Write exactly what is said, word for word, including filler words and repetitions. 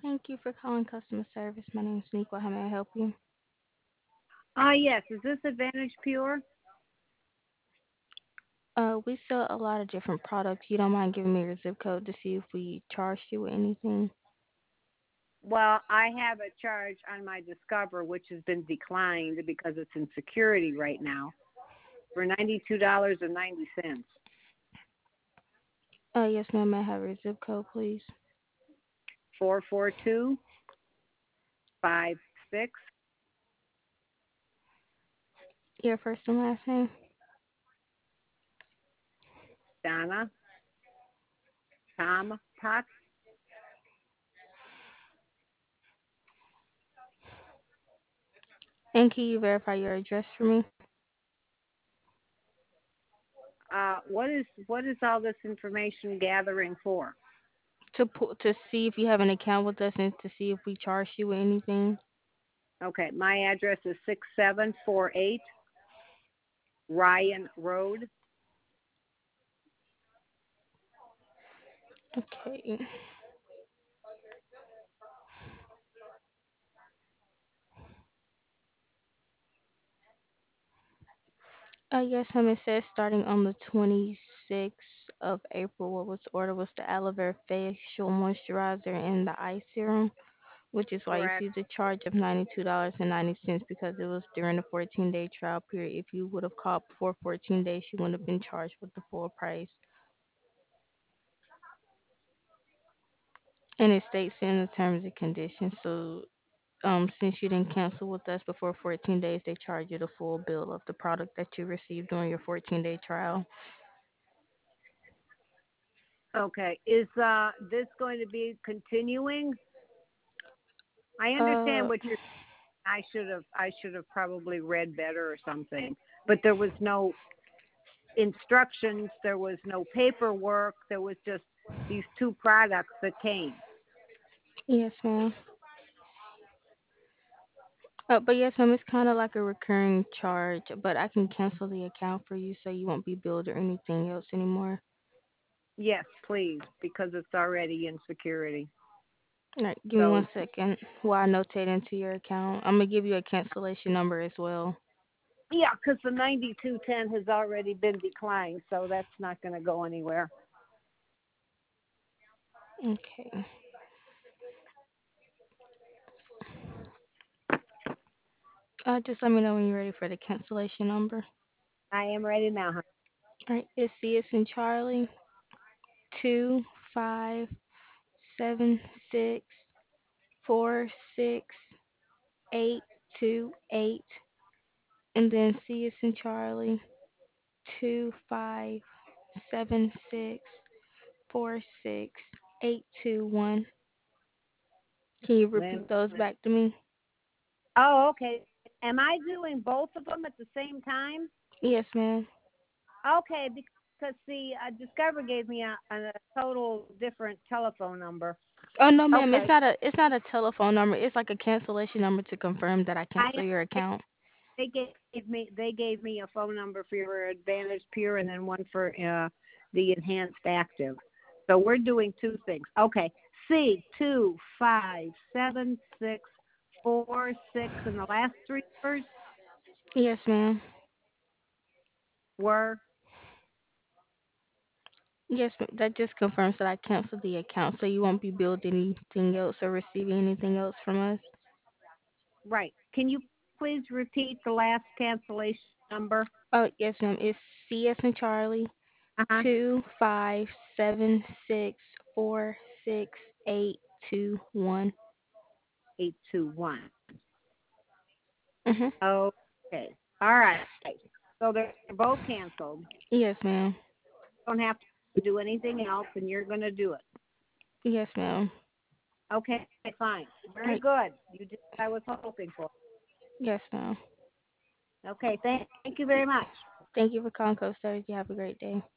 Thank you for calling customer service. My name is Nico. How may I help you? Ah, yes. Is this Advantage Pure? Uh, we sell a lot of different products. You don't mind giving me your zip code to see if we charged you with anything? Well, I have a charge on my Discover, which has been declined because it's in security right now for ninety-two dollars and ninety cents. Uh, yes, ma'am. May I have your zip code, please? four four two five six. Your first and last name? Donna Tom Potts. And can you verify your address for me? Uh, what is what is all this information gathering for? To pu- to see if you have an account with us and to see if we charged you with anything. Okay, my address is six seven four eight Ryan Road. Okay. Uh, yes, ma'am. It says starting on the twenty-sixth of April, what was ordered was the aloe vera facial moisturizer and the eye serum, which is why you Correct. see the charge of ninety-two dollars and ninety cents because it was during the fourteen day trial period. If you would have called before fourteen days, you wouldn't have been charged with the full price. And it states in the terms and conditions. So, um, since you didn't cancel with us before fourteen days, they charge you the full bill of the product that you received during your fourteen day trial. Okay, is uh, this going to be continuing? I Uh, understand what you're. I should have. I should have probably read better or something. But there was no instructions. There was no paperwork. There was just these two products that came. yes, ma'am. Uh, but yes, ma'am, it's kind of like a recurring charge, but I can cancel the account for you so you won't be billed or anything else anymore. Yes, please, because it's already in security. All right, give me So one second while I notate into your account. I'm gonna give you a cancellation number as well. yeah, because the ninety-two ten has already been declined, so that's not going to go anywhere. Okay. Uh, just let me know when you're ready for the cancellation number. I am ready now. Hon. All right, it's C as in Charlie, two five seven six four six eight two eight, and then C as in Charlie, two five seven six four six eight two one. Can you repeat When? those back to me? Oh, okay. Am I doing both of them at the same time? Yes, ma'am. Okay, because see, uh, Discover gave me a, a total different telephone number. Oh no, ma'am. It's Okay, not a it's not a telephone number. It's like a cancellation number to confirm that I I cancel your account. they gave me they gave me a phone number for your Advantage Pure and then one for uh, the Enhanced Active. So we're doing two things. Okay, C two five seven six four six, and the last three words Yes, ma'am. were Yes, ma'am. That just confirms that I canceled the account, so you won't be billed anything else or receiving anything else from us. right. Can you please repeat the last cancellation number? Oh, yes, ma'am. It's C as in Charlie, Uh huh. two five seven six four six eight two one. Eight two one. Mhm. Okay. All right. So they're both canceled. Yes, ma'am. Don't have to do anything else, and you're going to do it. Yes, ma'am. Okay, fine. Very Right. good. You did what I was hoping for. Yes, ma'am. Okay, thank, thank you very much. Thank you for calling Coast Service. You have a great day.